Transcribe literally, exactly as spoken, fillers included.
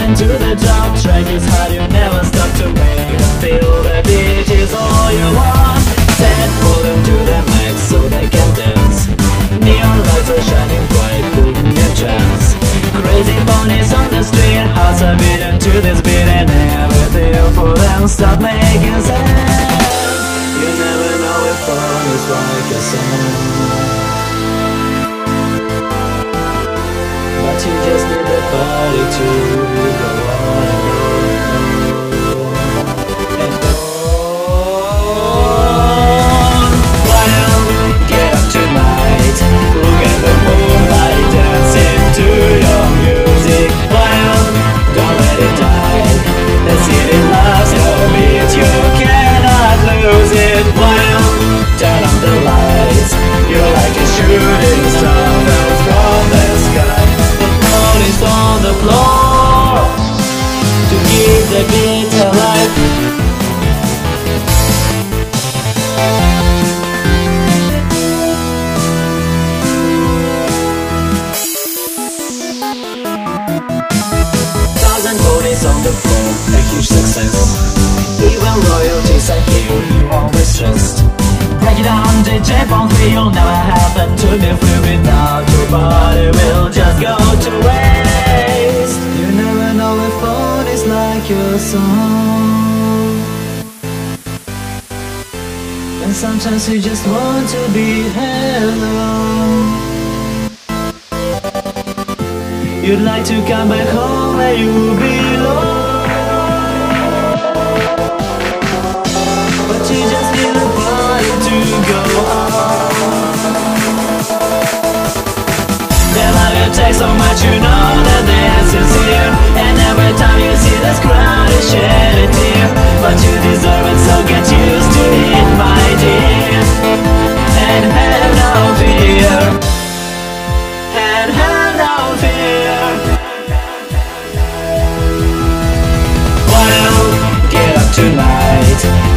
climb to the top. Track is hard, you never stop to make them feel the beat is all you want. Set volume to the max so they can dance. Neon lights are shining bright, putting a chance. Crazy ponies on the street, hearts are beating to this beat, and everything for them start making sense. You never know if fun is like a song, but you just need the body to go on and go on. Why don't get up tonight? Look at the moonlight dancing to your music. Why don't let it die? The city loves your beat, you cannot lose it. Why don't turn on the lights? You're like a shooting star fell from the sky. Is on the floor to keep the beat alive. Thousand ponies on the floor, a huge success. Even royalties are here, you always trust. Break it down, D J Bong three, you'll never happen to be free without your body will just go to waste. You never know if phone is like your song, and sometimes you just want to be alone. You'd like to come back home where you belong, but you just need a body to go on. Their love you take so much, you know that they're sincere, and every time you see this crowd you shed a tear. But you deserve it, so get used to it, my dear, and have no fear, and have no fear. Why don't get up tonight?